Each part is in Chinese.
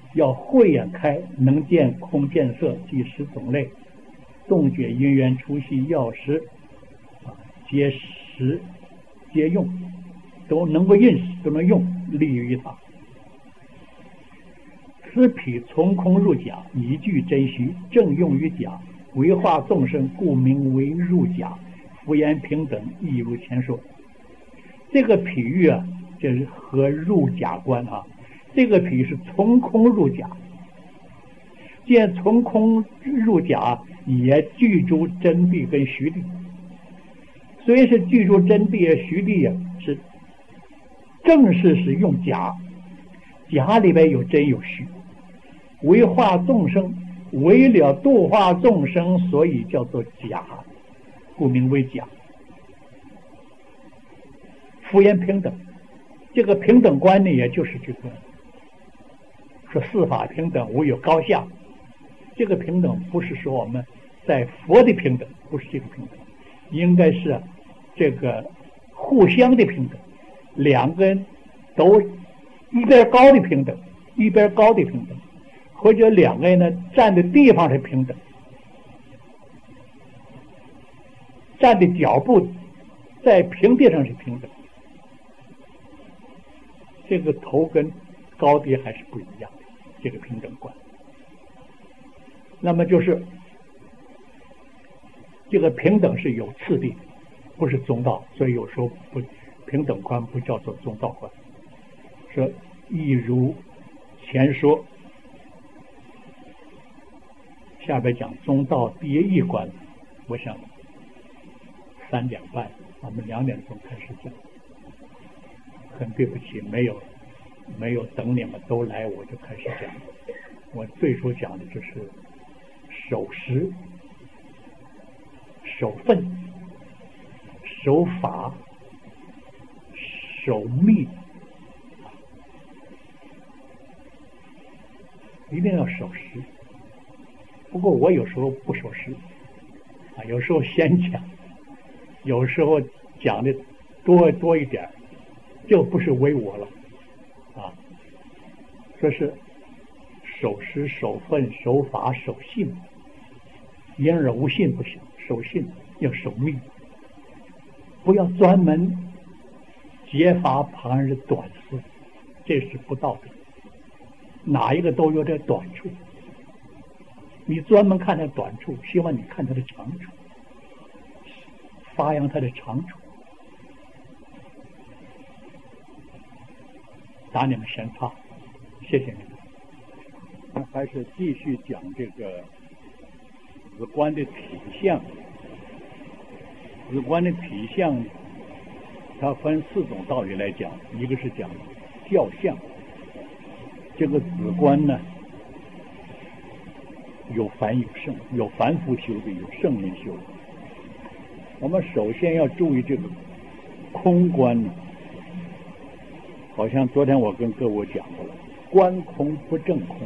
要慧眼开，能见空见色，即识种类，洞觉因缘出息要识，皆识皆用，都能够认识，都能用，利于他。此彼从空入假，一句真虚，正用于假，为化众生，故名为入假。福言平等，亦如前说。这个譬喻啊，就是和入假观啊。这个譬喻是从空入假，既然从空入假，也具足真谛跟虚谛。虽然是具足真谛啊、虚谛啊，是正是用假，假里边有真有虚。为化众生，为了度化众生，所以叫做假，故名为假。福言平等，这个平等观呢，也就是这个说四法平等，无有高下。这个平等不是说我们在佛的平等，不是这个平等，应该是这个互相的平等，两个人都一边高的平等，一边高的平等，或者两个人呢站的地方是平等，站的脚步在平地上是平等。这个头跟高低还是不一样的，这个平等观。那么就是这个平等是有次第，不是中道，所以有时候不平等观不叫做中道观。说亦如前说，下边讲中道第一观，我想3点半，我们2点钟开始讲。很对不起，没有等你们都来，我就开始讲。我最初讲的就是守时、守分、守法、守密，一定要守时。不过我有时候不守时啊，有时候先讲，有时候讲的多一点。这不是为我了啊，说是守时、守分、守法、守信，言而无信不行，守信要守密，不要专门揭发旁人的短处，这是不道德。哪一个都有点短处，你专门看他短处，希望你看他的长处，发扬他的长处。打你们先发，谢谢你们。还是继续讲这个子观的体相。子观的体相，它分4种道理来讲，一个是讲教相。这个子观呢，有凡有圣，有凡夫修的，有圣人修的。我们首先要注意这个空观呢。好像昨天我跟各位讲过了，观空不正空，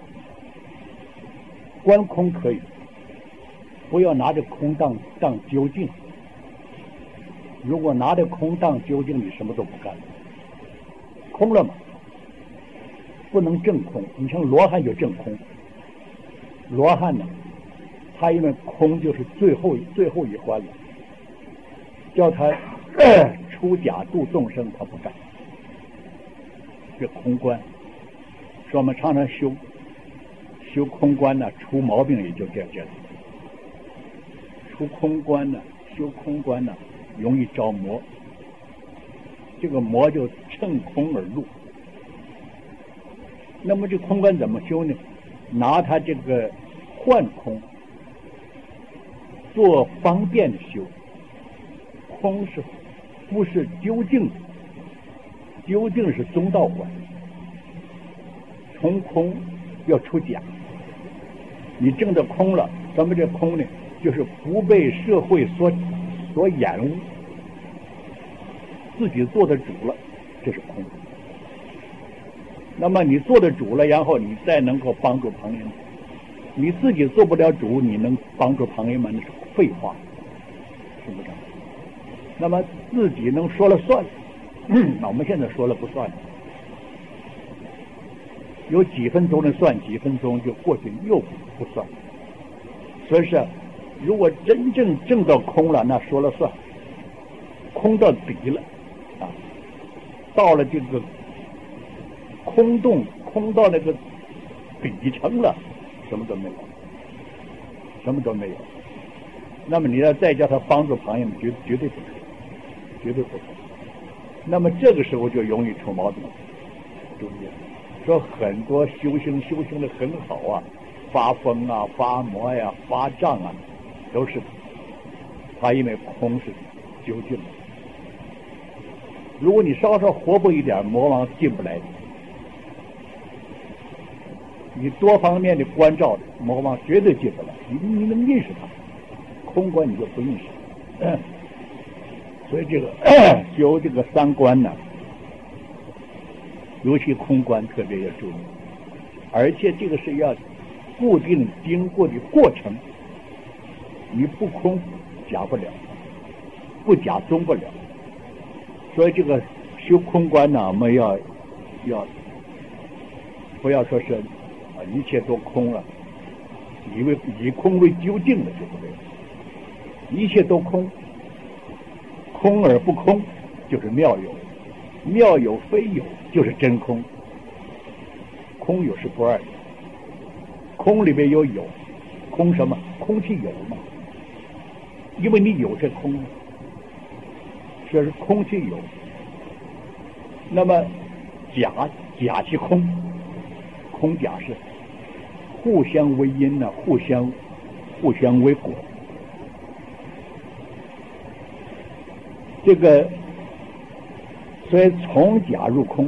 观空可以，不要拿着空当究竟。如果拿着空当究竟，你什么都不干，空了嘛，不能正空。你像罗汉就正空，罗汉呢，他因为空就是最后一关了，叫他出假度众生，他不干。这空观，说我们常常修空观呢，出毛病也就这样。出空观呢，修空观呢，容易着魔，这个魔就乘空而入。那么这空观怎么修呢？拿它这个幻空做方便的修，空是不是究竟的？究竟是中道观，从空要出假。你证得空了，咱们这空呢，就是不被社会所掩污，自己做的主了，这是空。那么你做的主了，然后你再能够帮助旁人，你自己做不了主，你能帮助朋友们，那是废话，是不是？那么自己能说了算，那我们现在说了不算。 有几分钟的算几分钟，就过去又不算。所以说，如果真正证到空了，那说了算，空到底了啊，到了这个空洞，空到那个底层了，什么都没有，什么都没有。那么你要再叫他帮助朋友们，绝对不可以，绝对不可以。那么这个时候就容易出矛盾。注意，说很多修行的很好啊，发疯啊、发魔呀、发胀啊，都是他因为空是究竟的。如果你稍稍活泼一点，魔王进不来。你多方面的关照，魔王绝对进不来。你能认识他，空观你就不认识。所以这个修这个三观呢，尤其空观特别要注意，而且这个是要固定经过的过程，你不空假不了，不假中不了。所以这个修空观呢，我们要不要说是一切都空了，以空为究竟的就不对了。一切都空，空而不空就是妙有，妙有非有就是真空。空有是不二的，空里面有有，空什么？空气有嘛？因为你有这空，这是空气有。那么假即空，空假是互相为因呢，互相为果。这个所以从假入空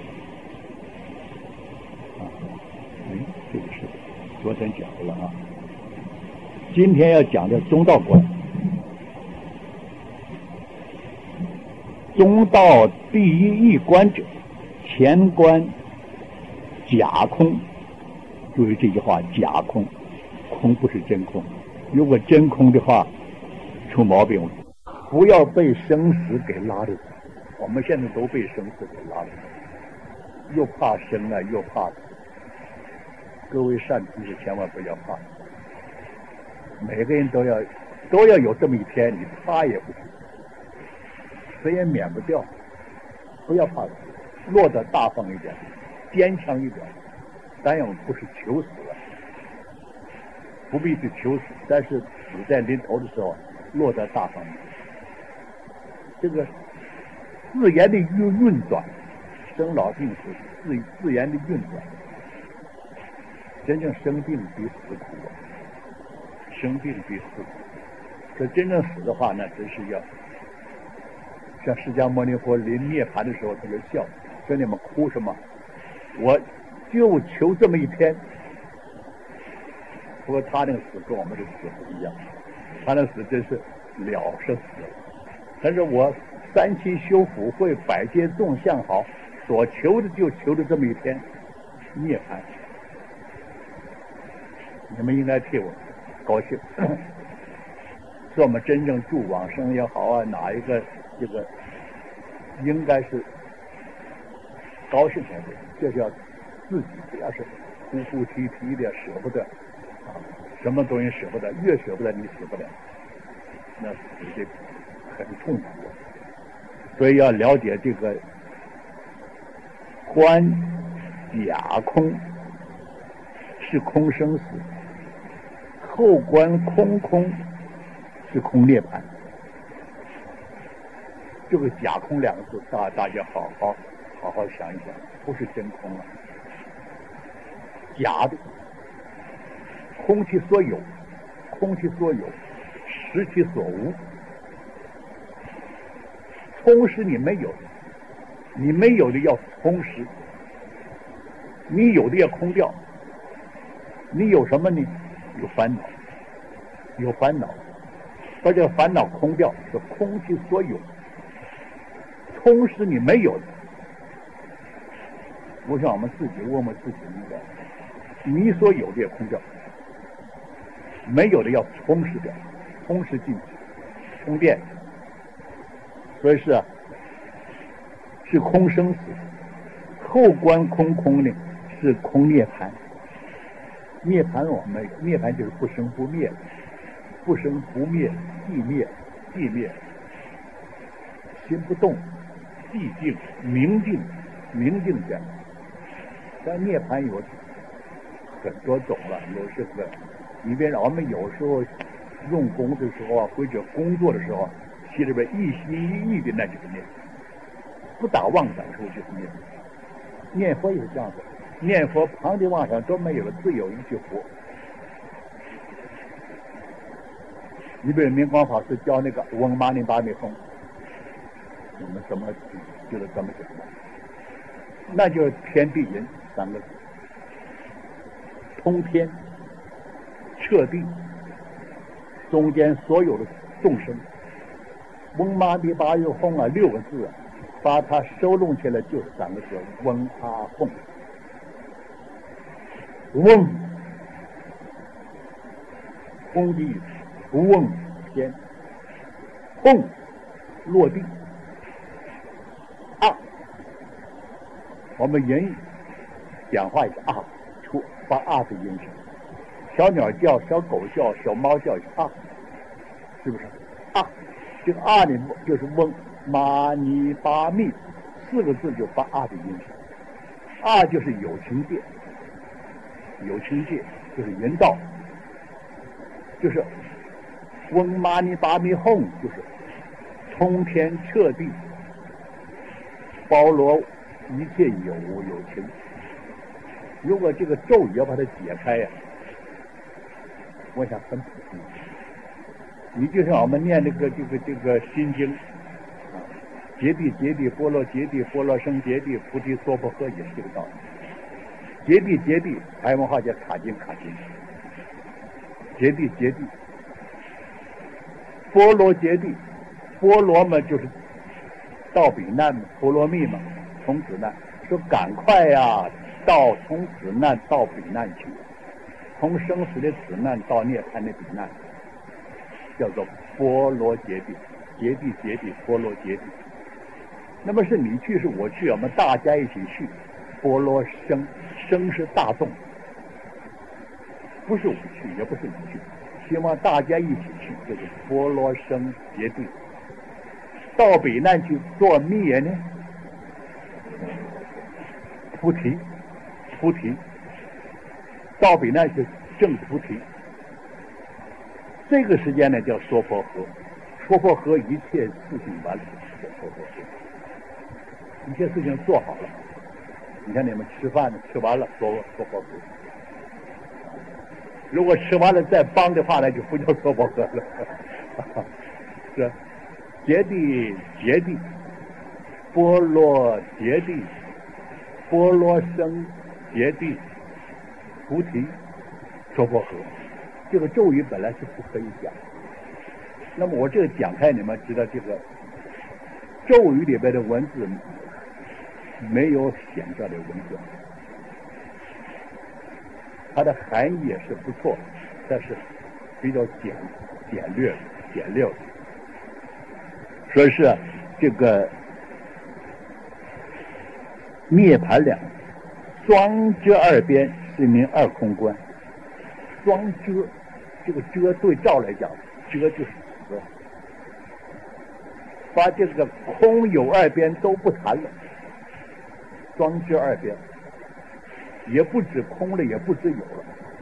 啊，这个是昨天讲过了啊。今天要讲的中道观，中道第一义观者，前观假空。注意这句话，假空，空不是真空。如果真空的话，出毛病了。不要被生死给拉着走，我们现在都被生死给拉着走，又怕生啊，又怕死。各位善知识千万不要怕，每个人都要有这么一天，你怕也不行，谁也免不掉。不要怕死，落得大方一点，坚强一点。当然我们不是求死了，不必去求死，但是死在临头的时候，落得大方一点。这个自然的运转，生老病死自然的运转。真正生病比死苦啊，生病比死苦。这真正死的话，那真是要像释迦牟尼佛临涅槃的时候，他就笑，说你们哭什么？我就求这么一天。不过他那个死跟我们的死不一样，他那死真是了生死了。但是我三七修福慧，百劫众相好，所求的就求的这么一天涅槃。你们应该替我高兴，是我们真正住往生也好啊，哪一个这个应该是高兴才对。这是要自己不要是哭哭啼啼的，舍不得啊，什么东西舍不得，越舍不得你死不了，那死的很痛苦。所以要了解这个观假空是空生死，后观空是空涅槃。这个假空两个字，大家好好想一想，不是真空了，假的，空其所有，实其所无。充实你没有的，你没有的要充实，你有的要空掉。你有什么呢？有烦恼，把这个烦恼空掉，是空其所有，充实你没有的。我想我们自己问问自己一个，你所有的也空掉，没有的要充实掉，充实进去，充电。所以是空生死，后观空呢是空涅槃。涅槃涅槃就是不生不灭，不生不灭，寂灭，寂灭，心不动，寂静，明净，明净点。但涅槃有很多种了，有这个，你别让我们有时候用功的时候啊，或者工作的时候，心里边一心一意的那就是念，不打妄想的时候就是念。念佛也是这样子，念佛旁的妄想都没有了，只有一句佛。你比如明光法师教那个嗡嘛呢叭咪吽，我们怎么就是怎么讲的？那就是天地人三个字，通天彻地，中间所有的众生，嗡嘛呢叭咪吽啊6个字啊，把它收拢起来就是3个字：嗡哈吽。嗡，空的意思，不嗡天，吽落地，啊，我们人讲话也是啊，出发啊的音声，小鸟叫，小狗叫，小猫叫啊，是不是啊？这个啊呢就是嗡嘛呢叭咪4个字就发啊的音声，啊就是有情界，有情界就是人道，就是嗡嘛呢叭咪吽就是通天彻地，包罗一切有情。如果这个咒语要把它解开呀，我想很普通。你就像我们念这个心经啊，揭谛揭谛波罗揭谛波罗僧揭谛菩提娑婆诃，也是这个道理。揭谛揭谛，台湾话叫卡经卡经。揭谛揭谛，波罗揭谛，波罗嘛就是到彼岸嘛，波罗蜜嘛，从此难，说赶快呀，从此难到彼岸去，从生死的此难到涅槃的彼岸，叫做波罗揭谛，揭谛揭谛，波罗揭谛。那么是你去是我去，我们大家一起去。波罗僧，僧是大众，不是我去，也不是你去，希望大家一起去，就是波罗僧揭谛。到彼岸去做灭呢？菩提，菩提，到彼岸去证菩提。这个时间呢叫娑婆诃，娑婆诃一切事情完了叫娑婆诃，一切事情做好了。你看你们吃饭呢，吃完了娑婆诃。如果吃完了再帮的话，那就不叫娑婆诃了。是揭谛揭谛，波罗揭谛，波罗僧揭谛，菩提娑婆诃。这个咒语本来是不可以讲，那么我这个讲开，你们知道这个咒语里边的文字没有显出来的文字，它的含义也是不错，但是比较简略的。说是这个涅槃两双遮二边是名二空观。双遮，这个遮对照来讲，遮就是遮，把这个空有二边都不谈了。双遮二边，也不止空了，也不止有了，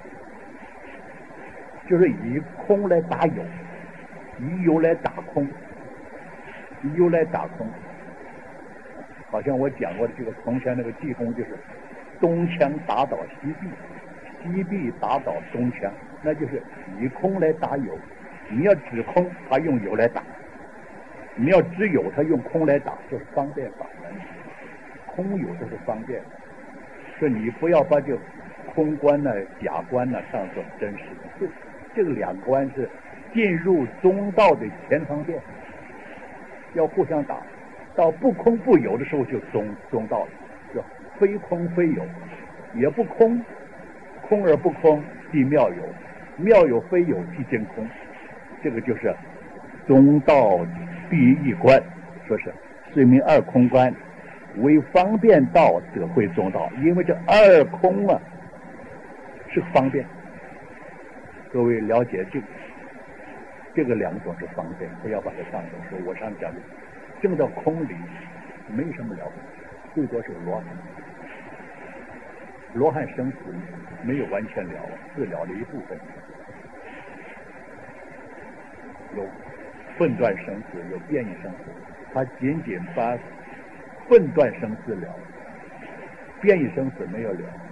就是以空来打有，以有来打空，以有来打空。好像我讲过的这个从前那个济公，就是东墙打倒西壁，西壁打倒东墙，那就是以空来打有。你要指空，他用有来打；你要指有，他用空来打，就是方便法门。空有都是方便的，说你不要把这空观呢、假观呢当作真实的。这个两观是进入中道的前方便，要互相打。到不空不有的时候就中道了，就非空非有，也不空，空而不空即妙有，妙有非有即真空。这个就是中道第一关，说是是名二空观。 为方便道得会中道，因为这二空啊是方便。各位了解这个两种是方便，不要把它当成说我上讲的证到空里没什么了不起，最多是罗汉。罗汉生死没有完全了，是了了一部分，有分段生死，有变异生死，他仅仅把分段生死了，变异生死没有了。